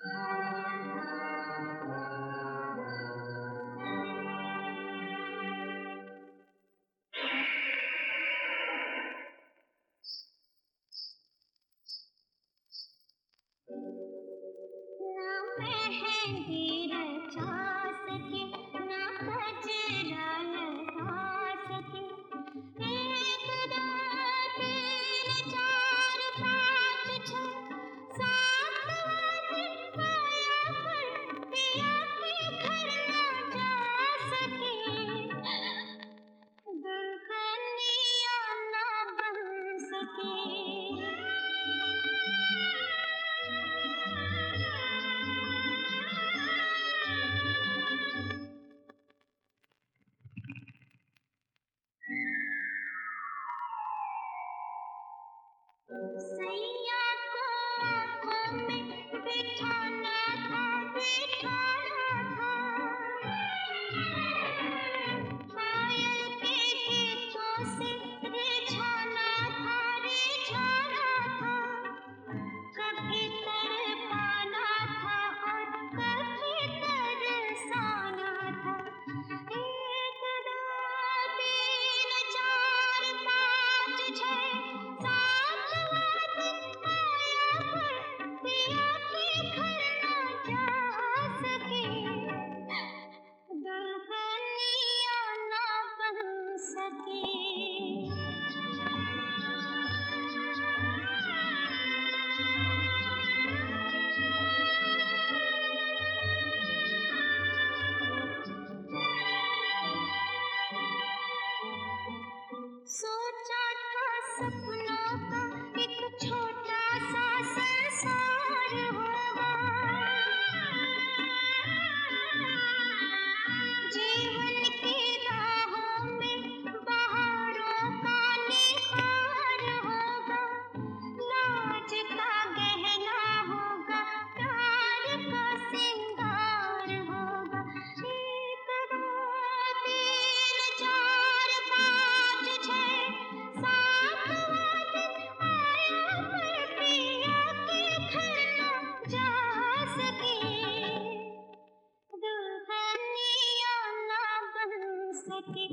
मेहंदी रचा सके ना गजरा लगा सके, एक दो तीन चार पाँच छः सात दिन आया पर पिया के घर ना जा सके, दुल्हनिया ना बन सके। सैया को आँखों में बिठाना था, बिठाना था, पायल के गीतों से रिझाना था, रिझाना था, कभी तड़पाना था और कभी तरसाना था, एक दो तीन चार पाँच छः सात आया पर पिया के घर ना जा सके, दुल्हनिया ना बन सके। सोचा था सपनों का एक छोटा सा संसार होगा, जीवन की राहों में बहारों का निहार होगा, लाज का गहना होगा, प्यार का सिंगार होगा, एक दो तीन चार पाँच छः सात आया पर पिया के घर ना जा सके, दुल्हनिया ना बन सके।